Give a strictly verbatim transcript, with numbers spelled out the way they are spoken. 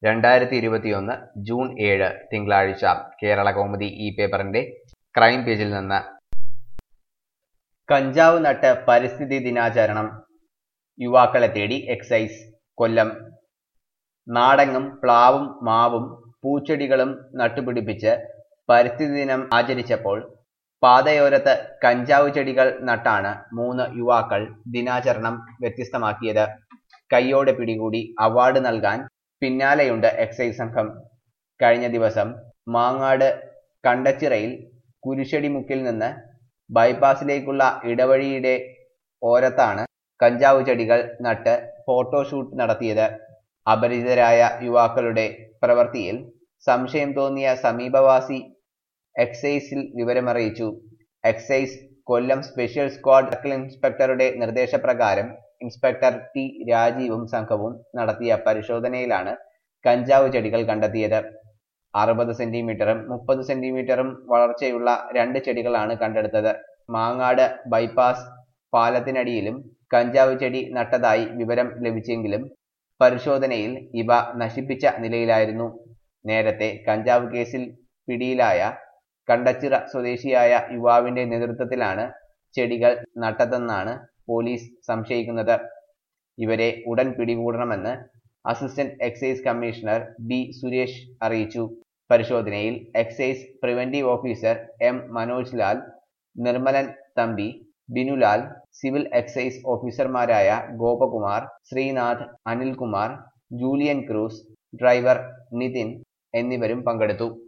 രണ്ടായിരത്തി ഇരുപത്തിയൊന്ന് ജൂൺ ഏഴ് തിങ്കളാഴ്ച കേരള കൗമുദി ഈ പേപ്പറിന്റെ ക്രൈം പേജിൽ നിന്ന്. കഞ്ചാവ് നട്ട് പരിസ്ഥിതി ദിനാചരണം, യുവാക്കളെ തേടി എക്സൈസ്. കൊല്ലം. നാടെങ്ങും പ്ലാവും മാവും പൂച്ചെടികളും നട്ടുപിടിപ്പിച്ച് പരിസ്ഥിതി ദിനം ആചരിച്ചപ്പോൾ പാതയോരത്ത് കഞ്ചാവ് ചെടികൾ നട്ടാണ് മൂന്ന് യുവാക്കൾ ദിനാചരണം വ്യത്യസ്തമാക്കിയത്. കയ്യോടെ പിടികൂടി അവാർഡ് നൽകാൻ പിന്നാലെയുണ്ട് എക്സൈസ് സംഘം. കഴിഞ്ഞ ദിവസം മാങ്ങാട് കണ്ടച്ചിറയിൽ കുരിശടിമുക്കിൽ നിന്ന് ബൈപ്പാസിലേക്കുള്ള ഇടവഴിയുടെ ഓരത്താണ് കഞ്ചാവ് ചെടികൾ നട്ട് ഫോട്ടോഷൂട്ട് നടത്തിയത്. അപരിചിതരായ യുവാക്കളുടെ പ്രവൃത്തിയിൽ സംശയം തോന്നിയ സമീപവാസി എക്സൈസിൽ വിവരമറിയിച്ചു. Excise Kollam special squad circle ഇൻസ്പെക്ടറുടെ നിർദ്ദേശപ്രകാരം ഇൻസ്പെക്ടർ ടി രാജീവും സംഘവും നടത്തിയ പരിശോധനയിലാണ് കഞ്ചാവ് ചെടികൾ കണ്ടെത്തിയത്. അറുപത് സെന്റിമീറ്ററും മുപ്പത് സെന്റിമീറ്ററും വളർച്ചയുള്ള രണ്ട് ചെടികളാണ് കണ്ടെടുത്തത്. മാങ്ങാട് ബൈപ്പാസ് പാലത്തിനടിയിലും കഞ്ചാവ് ചെടി നട്ടതായി വിവരം ലഭിച്ചെങ്കിലും പരിശോധനയിൽ ഇവ നശിപ്പിച്ച നിലയിലായിരുന്നു. നേരത്തെ കഞ്ചാവ് കേസിൽ പിടിയിലായ കണ്ടച്ചിറ സ്വദേശിയായ യുവാവിന്റെ നേതൃത്വത്തിലാണ് ചെടികൾ നട്ടതെന്നാണ് പോലീസ് സംശയിക്കുന്നത്. ഇവരെ ഉടൻ പിടികൂടണമെന്ന് assistant excise commissioner B Suresh അറിയിച്ചു. പരിശോധനയിൽ excise preventive officer M Manoj Lal, Nirmalan Thampi, Binulal, civil excise ഓഫീസർമാരായ Gopakumar, Sreenath, Anilkumar, Julian Cruz, driver Nithin എന്നിവരും പങ്കെടുത്തു.